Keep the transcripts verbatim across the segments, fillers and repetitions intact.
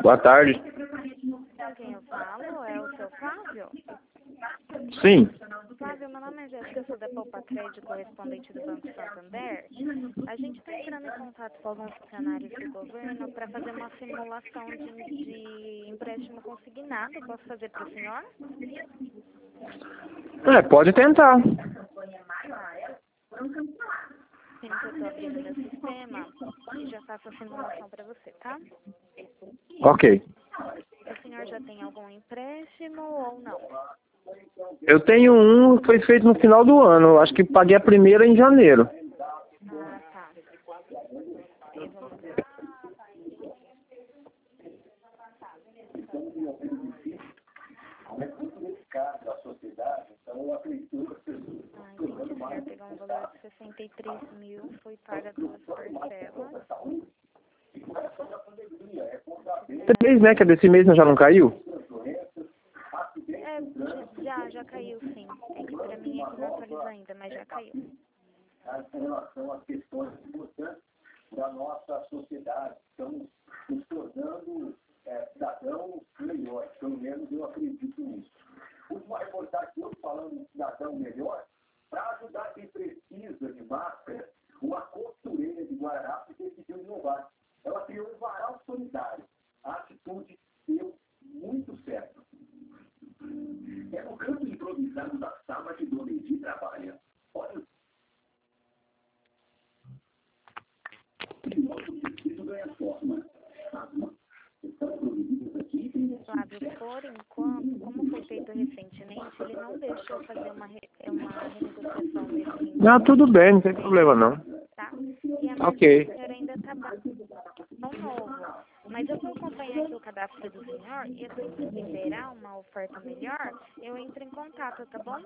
Boa tarde. Com quem eu falo? É o seu Flávio? Sim. Flávio, meu nome é Jéssica, eu sou da Poupa Crédito, correspondente do Banco Santander. A gente está entrando em contato com alguns funcionários do governo para fazer uma simulação de, de empréstimo consignado. Posso fazer para o senhor? É, pode tentar. Sim, que eu estou abrindo meu sistema e já faço a simulação para você, tá? Ok. O senhor já tem algum empréstimo ou não? Eu tenho um que foi feito no final do ano. Acho que paguei a primeira em janeiro. Ah, tá. E vamos ver. Ah, entendi. O senhor pegou um valor de sessenta e três mil, foi paga duas parcelas. Três, né? Que é desse mês, não, já não caiu? É, já, já caiu sim. É que pra mim é que não atualiza ainda, mas já caiu. Em relação às questões importantes da nossa sociedade, estamos nos tornando é, cidadãos melhores, pelo menos eu acredito nisso. Uma reportagem hoje falando de cidadão melhor, para ajudar quem precisa de máscara, uma costureira de Guararapes decidiu inovar. Ela criou um varal solidário. A atitude deu muito certo. É no canto improvisado da sala que Dona Edi trabalha. Olha, isso ganha forma. Flávio, por enquanto, como foi feito recentemente, ele não deixa eu fazer uma, re, uma renegociação desse Não, tudo bem, não tem problema não. tá? E a Ok. margem do senhor ainda está tão novo. Mas eu vou acompanhar aqui o cadastro do senhor e assim que liberar uma oferta melhor, eu entro em contato, tá bom?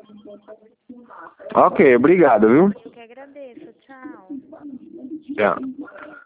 Ok, obrigado, viu? Eu que agradeço. Tchau. Tchau.